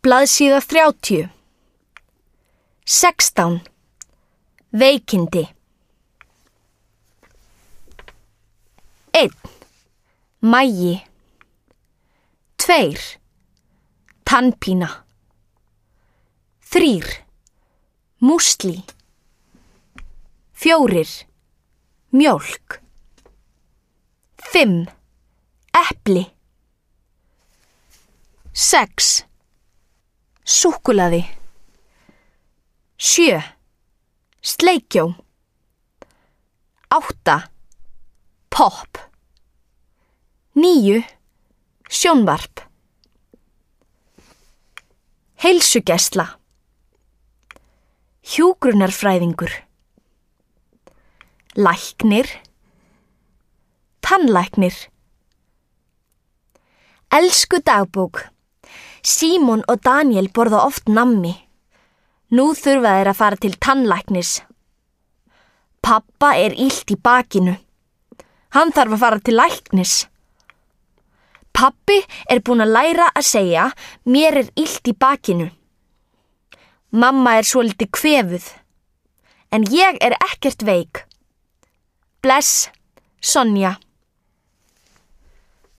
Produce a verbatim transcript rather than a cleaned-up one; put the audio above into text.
Blaðsíða þrjátíu. Sextán. Veikindi. Einn. Magi. Tveir. Tannpína. Þrír. Músli. Fjórir. Mjólk. Fimm. Epli. Sex. Súkkulaði. Sjö. Sleikjó. Átta. Popp. Níu. Sjónvarp. Heilsugæsla. Hjúkrunarfræðingur. Læknir. Tannlæknir. Elsku dagbók. Símon og Daniel borða oft nammi. Nú þurfa þeir að fara til tannlæknis. Pappa er illt í bakinu. Hann þarf að fara til læknis. Pappi er búinn að læra að segja, mér er illt í bakinu. Mamma er svolítið kvefuð. En ég er ekkert veik. Bless, Sonja.